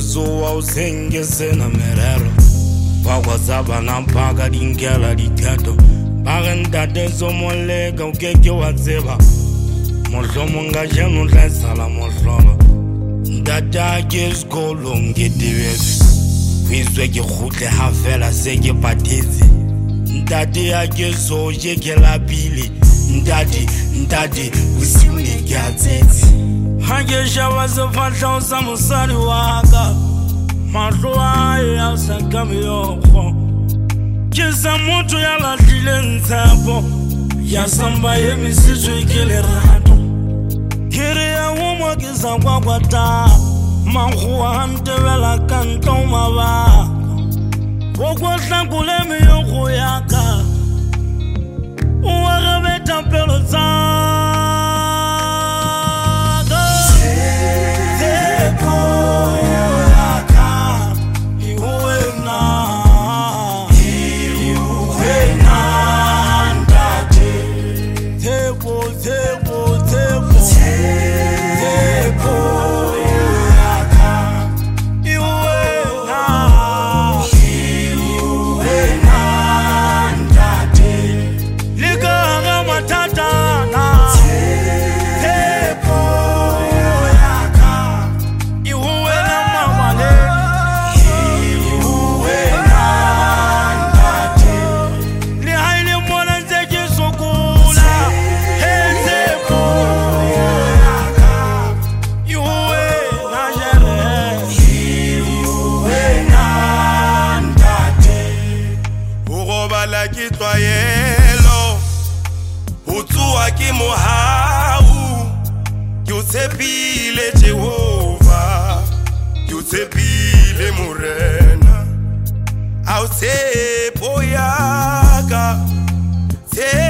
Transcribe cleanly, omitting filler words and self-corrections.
zuwa usengese na merero Pakwa zaba na paka dingela diketo Parentate zomolega ukeke watseba Mohlomo nga jeno tla sala mohlolo Ntata ke skolo ngedebetse Kwiswe ke khutle ha fela se ke patetse Ntate ya ke soje ke lapile Ntate usiune ke atsetse Ha ke shaba sefatlhao sa mosadi wa ka Mahlo a ya sa ka meokgo Ke sa motho ya lahlileng tshepo Ya samba emisitswe ke lerato Kere ya umo ke sa kwakwata Mankgowa a ntebela ka ntlong mabaka Go hlankole meokgo ya ka O arabeta pelo tsa la ke tlwaelo ho tsuwa ke mohau ke o tshepile Jehova ke o tshepile morena a o tshepo ya ka